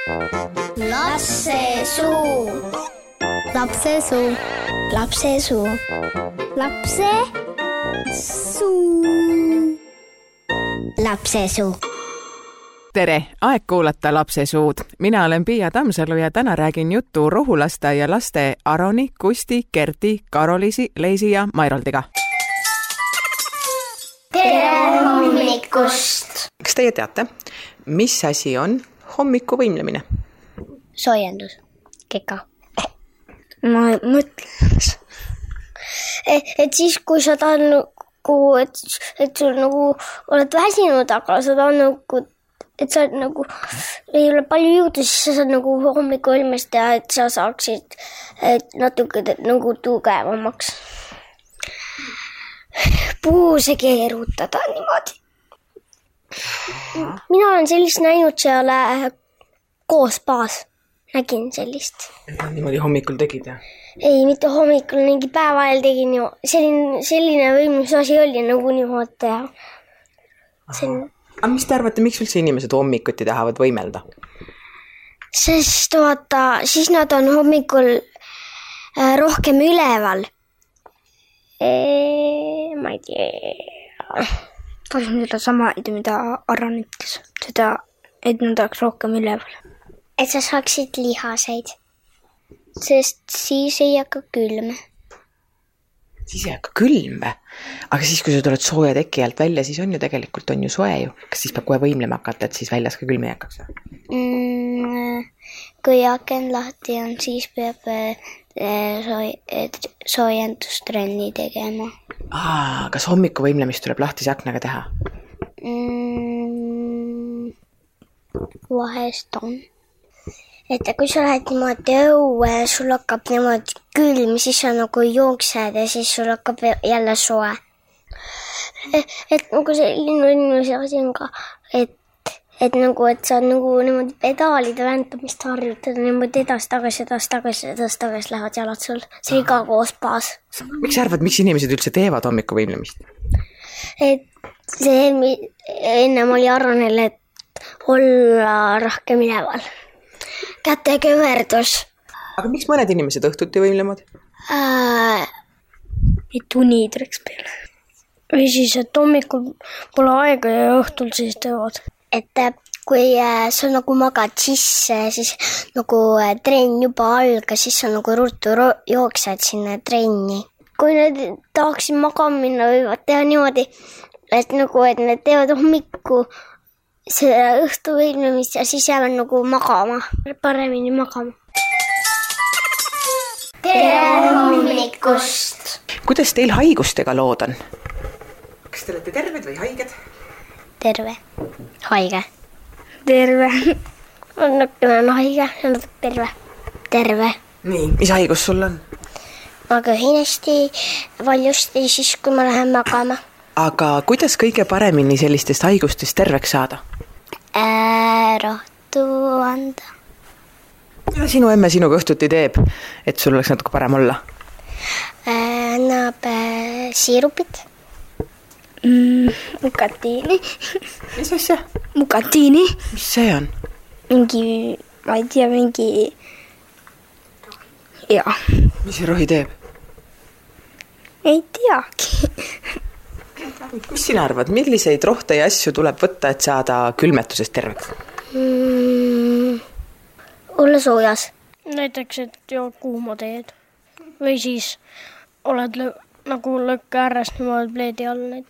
Lapsesuu. Lapsesuu. Lapsesuu. Lapsesuu. Lapsesuu. Tere, aeg kuulata Lapsesuud. Mina olen Piia Tammsalu ja täna räägin juttu rohulasteaia laste Aroni, Kusti, Kerti, Karoliisi, Leisi ja Mairoldiga. Tere hommikust! Kas teie teate, mis asi on hommikuvõimlemine? Soojendus. Keka. Ma mõtlen. Et siis, kui sa tahad et sul nagu oled väsinud, aga sa tahad nagu, et sa nagu ei ole palju jõudu, siis sa saad nagu hommikuvõimlemist teha, et sa saaksid natuke nagu tugevamaks. Puuse keerutada niimoodi. Mina olen sellist näinud seal koos baas. Nägin sellist. Niimoodi hommikul tegid, jah? Ei, mitte hommikul, mingi päeva ajal tegin ju. Selline võimlusasi oli nagu niimoodi teha. Aga mis te arvate, miks üldse inimesed hommikuti tahavad võimelda? Sest vaata, siis nad on hommikul rohkem üleval. Ma ei tea. Tahan seda sama, mida Aran ütles. Seda, et nad oleks rohkem üleval. Et sa saaksid lihaseid. Sest siis ei hakka külm. Siis ei hakka külm või? Aga siis, kui sa tuled sooja teki alt välja, siis on ju tegelikult on ju soe ju. Kas siis peab kohe võimlema hakata, et siis väljas ka külm ei hakkaks? Kui aken lahti on, siis peab soojendustrenni tegema. Kas hommikuvõimlemist tuleb lahtise aknaga teha? Vahest on. Et kui sa lähed niimoodi õue, sul hakkab niimoodi külm, siis sa nagu jooksed ja siis sul hakkab jälle soe. Et nagu selline asi on ka, et nagu, et sa nagu niimoodi pedaalide väntamist harjutada, niimoodi edasi-tagasi lähevad jalad sul. See iga koos baas. Miks sa arvad, miks inimesed üldse teevad hommikuvõimlemist? Et see ennem oli Aronil, et olla rohkem üleval. Käte kõverdus. Aga miks mõned inimesed õhtuti võimlemad? Et uni tuleks peale. Või siis, et hommikul pole aega ja õhtul siis teevad. Et kui sa nagu magad sisse, siis nagu trenn juba algas, siis sa nagu ruttu jooksed sinna trenni. Kui need tahaksid magama minna, võivad teha niimoodi, et need teevad hommiku see õhtu võimlemist ja siis jäävad nagu magama, paremini magama. Tere hommikust! Kuidas teil haigustega lood on? Kas te olete terved või haiged? Terve. Haige. Terve. On haige, on terve. Terve. Nii, mis haigus sul on? Ma köhin hästi valjusti siis, kui ma lähen magama. Aga kuidas kõige paremini sellistest haigustest terveks saada? Rohtu anda. Mida sinu emme sinuga õhtuti teeb, et sul oleks natuke parem olla? Annab siirupit. Mukatiini. Mis asja? Mukatiini. Mis see on? Mingi, ma ei tea, mingi... Jaa. Mis see rohi teeb? Ei teagi. Mis sina arvad, milliseid rohte ja asju tuleb võtta, et saada külmetusest terveks? Olla soojas. Näiteks, et joo kuuma teed. Või siis oled nagu lõkke ääres niimoodi pleedi all neid.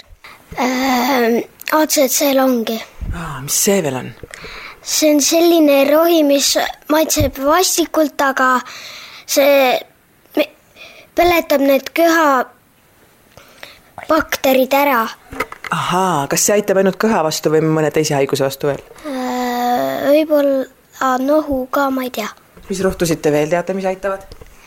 ACC-longi. Mis see veel on? See on selline rohi, mis maitseb vastikult, aga see peletab need köha bakterid ära. Kas see aitab ainult kõha vastu või mõne teise haiguse vastu veel? Võib-olla nohu ka, ma ei tea. Mis rohtusid te veel teate, mis aitavad?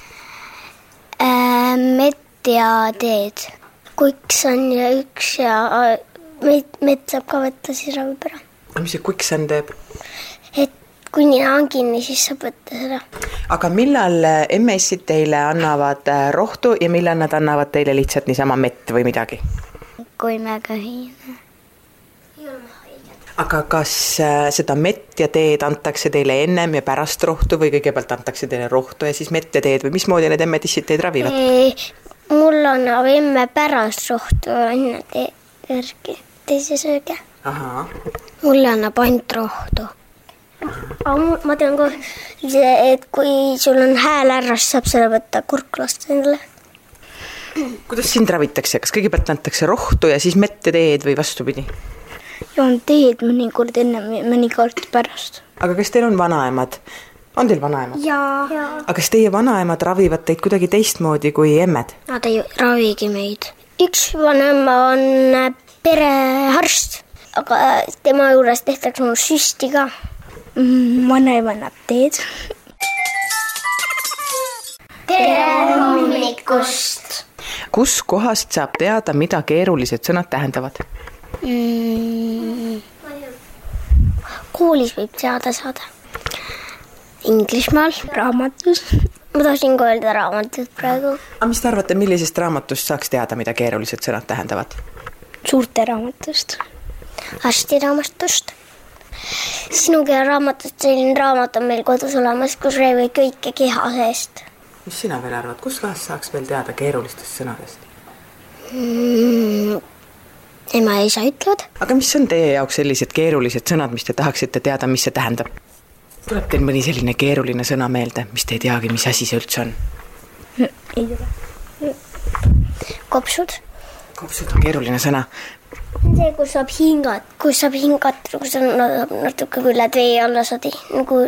Mett ja teed. Quicksan ja üks ja mett saab ka võtta siis ravipära. Mis see Quicksan teeb? Et kui nina on kinni, siis saab võtta seda. Aga millal MS-id teile annavad rohtu ja millal nad annavad teile lihtsalt niisama mett või midagi? Kui me köhime. Aga kas seda mett ja teed antakse teile ennem ja pärast rohtu või kõigepealt antakse teile rohtu ja siis mett ja teed või mismoodi need emmetissid teid ravivad? Mul on emme pärast rohtu enne teise sööge. Aha. Mulle annab ainult rohtu. Aga ma tean kohe, et kui sul on hääl ära, siis saab selle võtta kurklast endale. Kuidas sind ravitakse? Kas kõigepealt antakse rohtu ja siis mett ja teed või vastupidi? Joon teed mõnikord enne, mõnikord pärast. Aga kas teil on vanaemad? On teil vanaemad? Jaa. Aga kas teie vanaemad ravivad teid kuidagi teistmoodi kui emmed? Nad ei ravigi meid. Üks vanaema on pereharst, aga tema juures tehtakse mul süsti ka. Vanaema annab teed. Tere hommikust! Kus kohast saab teada, mida keerulised sõnad tähendavad? Koolis võib teada saada. Inglismaal. Raamatus. Ma tahtsin ka öelda raamatut praegu. Aga mis te arvate, millisest raamatust saaks teada, mida keerulised sõnad tähendavad? Suurte raamatust. Arstiraamatust. Sinugi raamatust, selline raamat on meil kodus olemas, kus räägib kõike keha seest. Mis sina veel arvad? Kus kohast saaks veel teada keerulistest sõnadest? Ema ja isa ütlevad. Aga mis on teie jaoks sellised keerulised sõnad, mis te tahaksite teada, mis see tähendab? Tuleb teil mõni selline keeruline sõna meelde, mis te ei teagi, mis asi see üldse on? Ei tule. Kopsud. Kopsud on keeruline sõna. See, kus saab hingata, kus on natuke kui lähed vee alla sadi. Nagu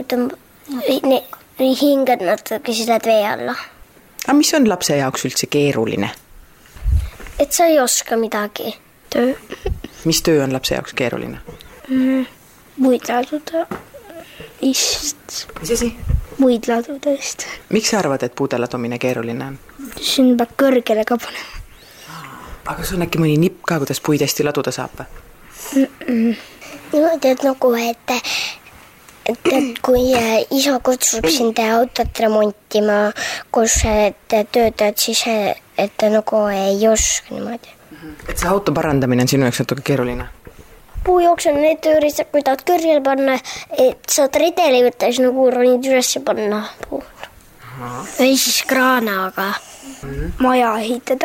hingad natuke, siis lähed vee alla. Aga mis on lapse jaoks üldse keeruline? Et sa ei oska midagi. Töö. Mis töö on lapse jaoks keeruline? Muid laduda. Mis asi? Muid ladudest. Miks sa arvad, et puude ladumine keeruline on? Siin peab kõrgele ka panema. Aga sul on äkki mõni nipp ka, kuidas puid hästi laduda saab? Niimoodi, et nagu, et kui isa kutsub sind autot remontima, kus töötad, siis et nagu ei oska niimoodi. Et see auto parandamine on sinu jaoks natuke keeruline? Puujooks on need tööriistad, kui tahad kõrjel panna, et saad redeli võtta, siis nagu ronid üles panna puud. Või siis kraanaga. Maja ehitada.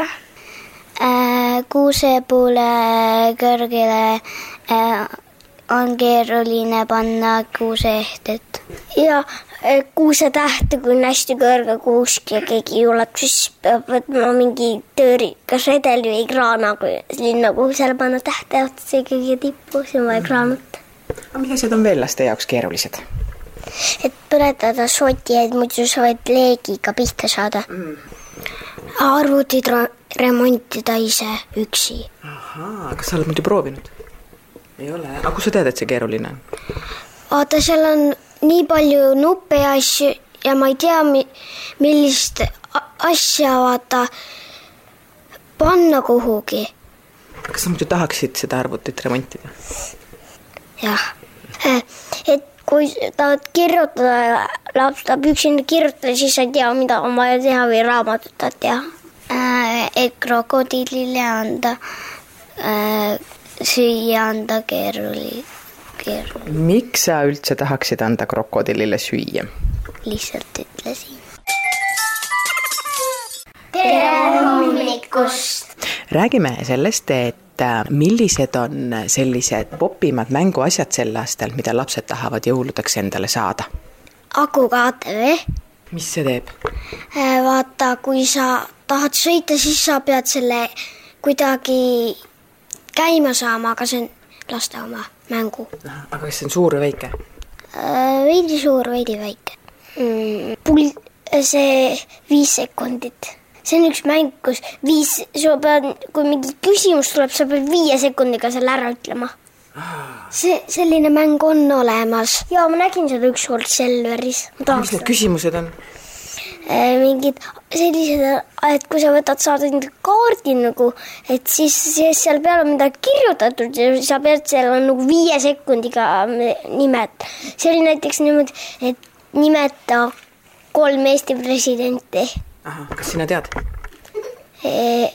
Kuusepuule kõrgele on keeruline panna kuuseehtet. Ja kuusetähte, kui on hästi kõrge kuusk ja keegi juleb, siis peab võtma mingi tööri, kas redeli või kraana, kui linna kuusele panna tähte otsa kõige tippu, see on vaja kraanut. Aga mis asjad on veel laste jaoks keerulised? Et põletada soti, et muidu sa võid leegiga pihta saada. Arvutid remontida ise üksi. Ahaa, kas sa oled muidu proovinud? Ei ole. Aga kus sa tead, et see keeruline on? Vaata, seal on nii palju nuppe ja asju ja ma ei tea, millist asja vaata panna kuhugi. Kas sa muidu tahaksid seda arvutit remontida? Jah. Et kui tahad kirjutada, laps tahab üksinda kirjutada, siis sa ei tea, mida on vaja teha või raamatut tahad teha. Et krokodillile anda, süüa anda keeruline. Miks sa üldse tahaksid anda krokodillile süüa? Lihtsalt ütlesin. Tere hommikust! Räägime sellest, et millised on sellised popimad mänguasjad sel aastal, mida lapsed tahavad jõuludeks endale saada? Akukaate. Mis see teeb? Vaata, kui sa tahad sõita, siis sa pead selle kuidagi käima saama, aga see on laste oma mängu. Aga kas see on suur või väike? Veidi suur, veidi väike. See 5 sekundit. See on üks mäng, kus kui mingi küsimus tuleb, sa pead 5 sekundiga selle ära ütlema. Selline mäng on olemas. Ja ma nägin seda ükskord Selveris. Mis need küsimused on? Mingid sellised, et kui sa võtad saada kaardi nagu, et siis seal peal on midagi kirjutatud ja sa pead seal nagu 5 sekundiga nimet. See oli näiteks niimoodi, et nimeta 3 Eesti presidenti. Aha, kas sina tead?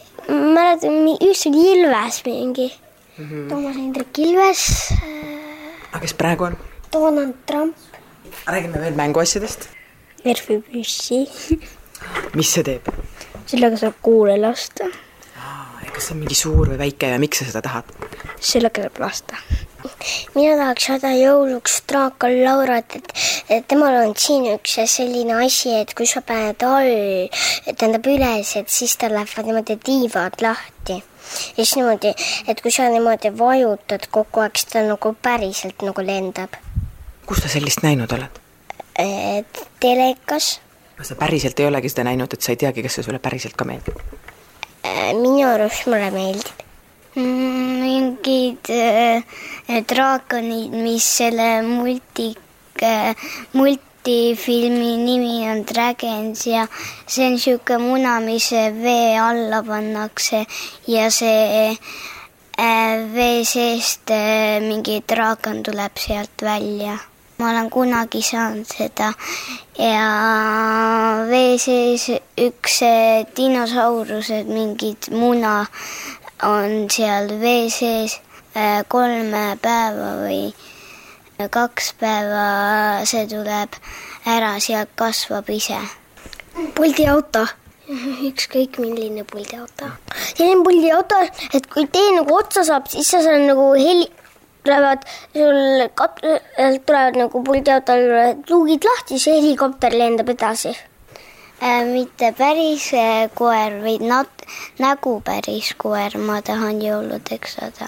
Mäletan, üks oli Ilves mingi. Toomas Hendrik Ilves, aga kes praegu on? Donald Trump. Räägime veel mänguasjadest. Nervipüssi. Mis see teeb? Sellega saab kuule lasta. Kas see on mingi suur või väike ja miks sa seda tahad? Sellega saab lasta. Mina tahaks saada jõuluks Draakon Laurat, et temal on siin üks selline asi, et kui sa paned üles, et siis tal lähevad niimoodi tiivad lahti. Ja siis niimoodi, et kui sa niimoodi vajutad kogu aeg, siis ta nagu päriselt nagu lendab. Kus ta sellist näinud oled? Telekas. Sa päriselt ei olegi seda näinud, et sa ei teagi, kas see sulle päriselt ka meeldib? Minu arust mulle meeldib. Mingid draakonid, mis selle multifilmi nimi on Dragons ja see on siuke muna, mis vee alla pannakse ja see vee seest mingi draakon tuleb sealt välja. Ma olen kunagi saanud seda ja vee sees üks dinosaurused, mingid muna on seal vee sees 3 päeva või 2 päeva, see tuleb ära, sealt kasvab ise. Puldiauto. Ükskõik milline puldiauto. Selline puldiauto, et kui tee nagu otsa saab, siis sa saad nagu tulevad nagu puldiautol luugid lahti, see helikopter lendab edasi. Mitte päris koer või nägu päris koer, ma tahan jõuludeks saada.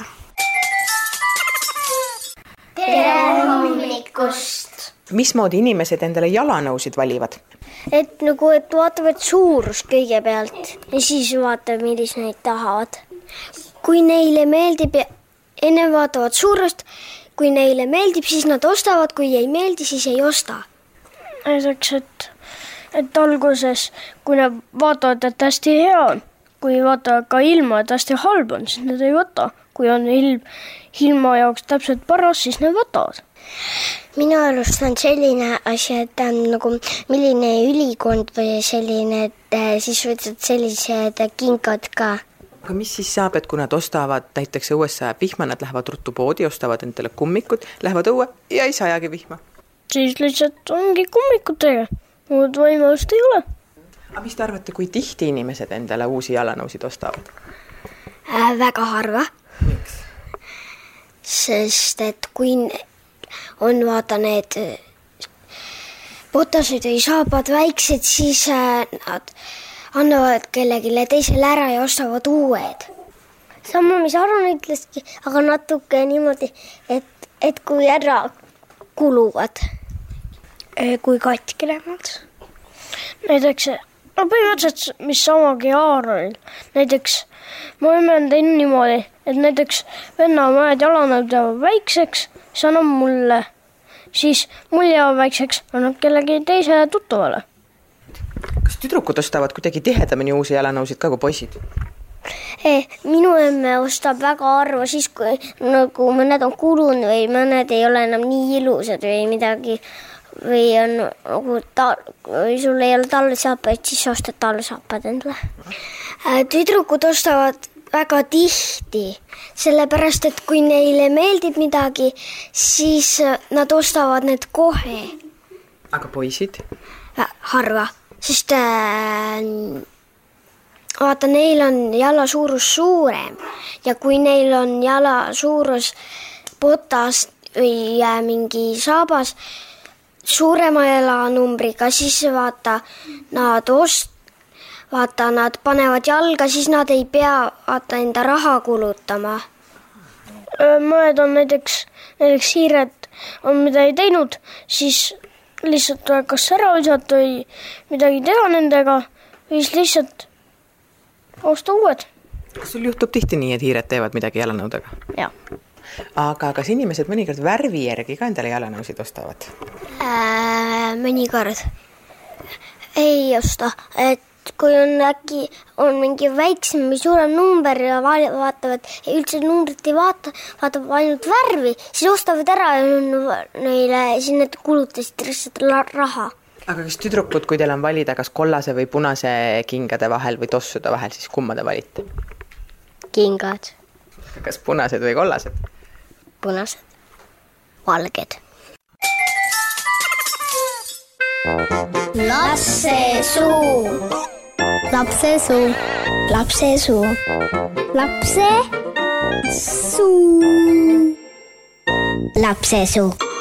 Tere hommikust! Mismoodi inimesed endale jalanõusid valivad? Et nagu, et vaatavad suurust kõigepealt ja siis vaatavad, millis neid tahavad. Kui neile meeldib, enne vaatavad suurust, kui neile meeldib, siis nad ostavad, kui ei meeldi, siis ei osta. Näiteks, et alguses, kui nad vaatavad, et hästi hea on, kui vaatavad ka ilma, et hästi halb on, siis nad ei võta. Kui on ilma jaoks täpselt paras, siis nad võtavad. Minu arust on selline asi, et nagu milline ülikond või selline, et siis võtad sellised kingad ka. Aga mis siis saab, et kui nad ostavad näiteks õues sajab vihma, nad lähevad ruttu poodi, ostavad endale kummikud, lähevad õue ja ei sajagi vihma? Siis lihtsalt ongi kummikutega, muud võimalust ei ole. Aga mis te arvate, kui tihti inimesed endale uusi jalanõusid ostavad? Väga harva. Miks? Sest et kui on vaata need potased või saabad väiksed, siis nad annavad kellegile teisele ära ja ostavad uued. Sama, mis Aron ütleski, aga natuke niimoodi, et kui ära kuluvad. Kui katki lähevad. Näiteks, põhimõtteliselt, mis samagi Aaronil. Näiteks, ma võin teine niimoodi, et näiteks venna mõned jalanõud jäävad väikseks, siis annab mulle. Siis mul jäävad väikseks, annab kellegi teise tuttavale. Kas tüdrukud ostavad kuidagi tihedamini uusi jalanõusid ka kui poisid? Minu emme ostab väga harva siis, kui nagu mõned on kulunud või mõned ei ole enam nii ilusad või midagi või on nagu või sul ei ole talvesaapaid, siis ostad talvesaapad endale. Tüdrukud ostavad väga tihti, sellepärast, et kui neile meeldib midagi, siis nad ostavad need kohe. Aga poisid? Harva, sest vaata, neil on jala suurus suurem ja kui neil on jala suurus potas või mingi saabas suurema jalanumbriga, siis vaata, nad panevad jalga, siis nad ei pea enda raha kulutama. Mõned on näiteks hiired on midagi teinud, siis lihtsalt tuleb kas ära visata või midagi teha nendega või siis lihtsalt osta uued. Kas sul juhtub tihti nii, et hiired teevad midagi jalanõudega? Jah. Aga kas inimesed mõnikord värvi järgi ka endale jalanõusid ostavad? Mõnikord ei osta, et kui on äkki on mingi väiksem või suurem number ja vaatavad ja üldse numbrit ei vaatab ainult värvi, siis ostavad ära ja neile siis need kulutasid lihtsalt raha. Aga kas tüdrukud, kui teil on valida kas kollase või punase kingade vahel või tossude vahel, siis kumma te valite? Kingad. Kas punased või kollased? Punased. valged. Lapsesuu. Lapsesuu. Lapsesuu. Lapsesuu. Lapsesuu.